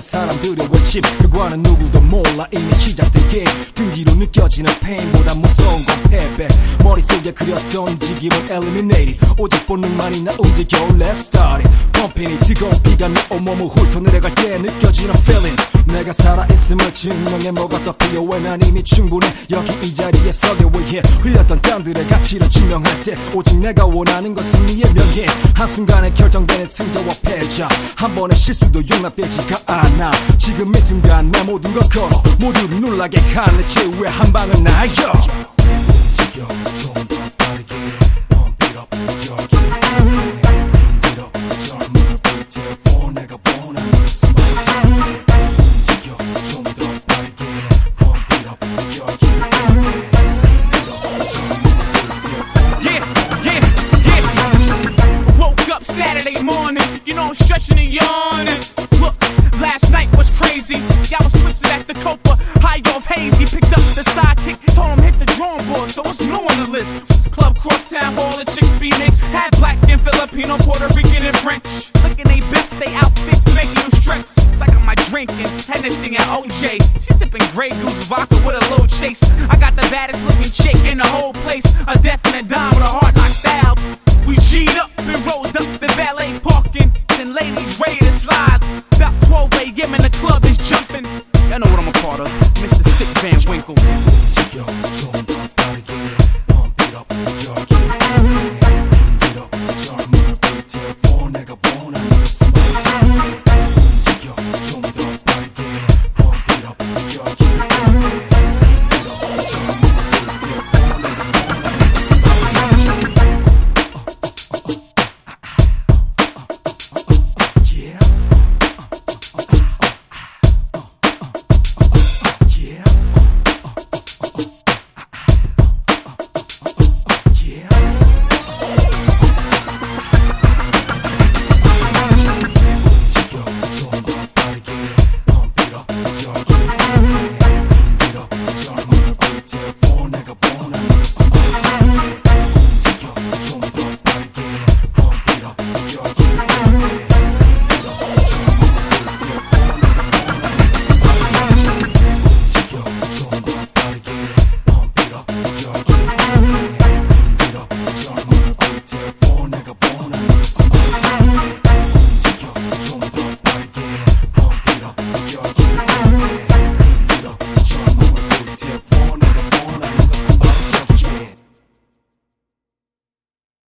사람들의 외침 결과는 누구도 몰라 이미 시작된 게임 등 뒤로 느껴지는 페인보다 무서운 건 패배 머릿속에 그렸던 지김은 eliminated 오직 본능만이 나 움직여 let's start it 펌핑이 뜨거운 피가 내 온몸을 훑어 내려갈 때 느껴지는 feeling 내가 살아있음을 증명해 뭐가 더 필요해 난 이미 충분해 여기 이 자리에 서기 위해 흘렸던 땀들의 가치를 증명할 때 오직 내가 원하는 건 승리의 명예 한순간에 결정되는 승자와 패자 한 번의 실수도 용납되지가 않아 지금 이 순간 내 모든 걸 걸어 모두를 놀라게 하는 최후의 한 방은 나여 움직여 좀 더 빠르게 Pump it up 여기 힘들어 젊음을 불태워 내가 원하는 것은 움직여 좀 더 빠르게 Pump it up 여기 힘들어 젊음을 불태워 Yeah. Woke up Saturday morning, you know I'm stretching and yawning. Look, last night was crazy. Y'all was twisted at the Copa, high off hazy. Picked up the sidekick, told him hit the drawing board. So what's new on the list? It's Club Crosstown, all the chicks be mixed. Had black and Filipino, Puerto Rican and French. Looking they bitch, they outfits making you stress. Like I'm drinking, Hennessy and OJ. She sipping Grey Goose vodka with a little chase. I got the baddest looking chick in the whole place. A definite dime with a hard knock style. We G'd up and rolled up the valet parking. And ladies ready to slide. About 12 a.m. and the club is jumping. Y'all know what I'm a part of, Mr. Sick Van Winkle. 움직여 좀 더 빠르게